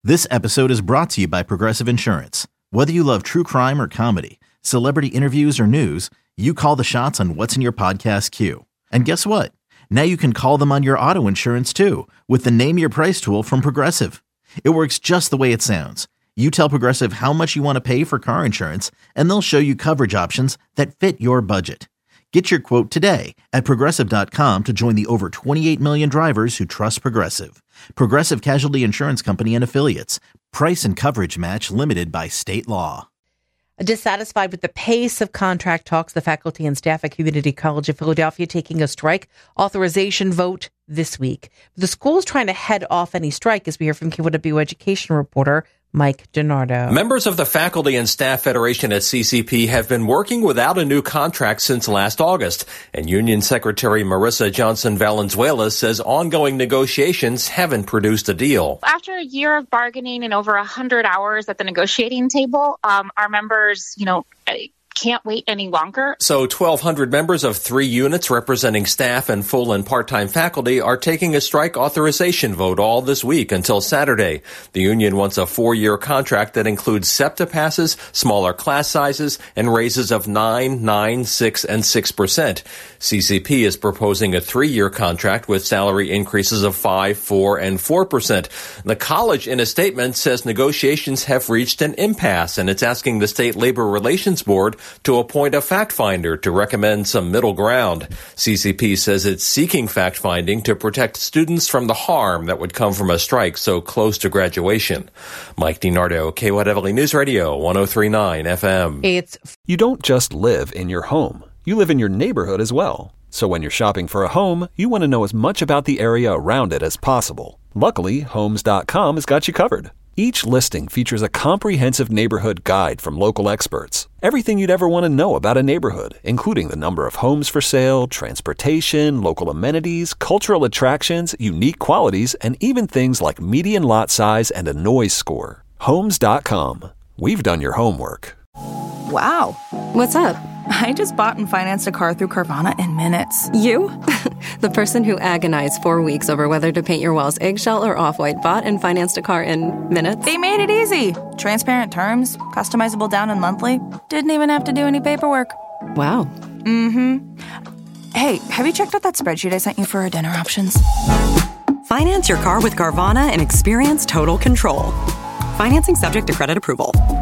This episode is brought to you by Progressive Insurance. Whether you love true crime or comedy, celebrity interviews or news, you call the shots on what's in your podcast queue. And guess what? Now you can call them on your auto insurance too with the Name Your Price tool from Progressive. It works just the way it sounds. You tell Progressive how much you want to pay for car insurance, and they'll show you coverage options that fit your budget. Get your quote today at Progressive.com to join the over 28 million drivers who trust Progressive. Progressive Casualty Insurance Company and Affiliates. Price and coverage match limited by state law. Dissatisfied with the pace of contract talks, the faculty and staff at Community College of Philadelphia taking a strike authorization vote this week. The school is trying to head off any strike, as we hear from KYW education reporter Mike DiNardo. Members of the Faculty and Staff Federation at CCP have been working without a new contract since last August, and Union Secretary Marissa Johnson Valenzuela says ongoing negotiations haven't produced a deal. After a year of bargaining and over 100 hours at the negotiating table, our members, can't wait any longer. So 1,200 members of 3 units representing staff and full and part-time faculty are taking a strike authorization vote all this week until Saturday. The union wants a 4-year contract that includes SEPTA passes, smaller class sizes, and raises of 9%, 6%, and 6%. CCP is proposing a 3-year contract with salary increases of 5%, 4%, and 4%. The college, in a statement, says negotiations have reached an impasse, and it's asking the State Labor Relations Board to appoint a fact finder to recommend some middle ground. CCP says it's seeking fact finding to protect students from the harm that would come from a strike so close to graduation. Mike DiNardo, KYW News Radio, 103.9 FM. You don't just live in your home. You live in your neighborhood as well. So when you're shopping for a home, you want to know as much about the area around it as possible. Luckily, Homes.com has got you covered. Each listing features a comprehensive neighborhood guide from local experts. Everything you'd ever want to know about a neighborhood, including the number of homes for sale, transportation, local amenities, cultural attractions, unique qualities, and even things like median lot size and a noise score. Homes.com. We've done your homework. Wow. What's up? I just bought and financed a car through Carvana in minutes. You? The person who agonized 4 weeks over whether to paint your walls eggshell or off-white bought and financed a car in minutes? They made it easy. Transparent terms, customizable down and monthly. Didn't even have to do any paperwork. Wow. Mm-hmm. Hey, have you checked out that spreadsheet I sent you for our dinner options? Finance your car with Carvana and experience total control. Financing subject to credit approval.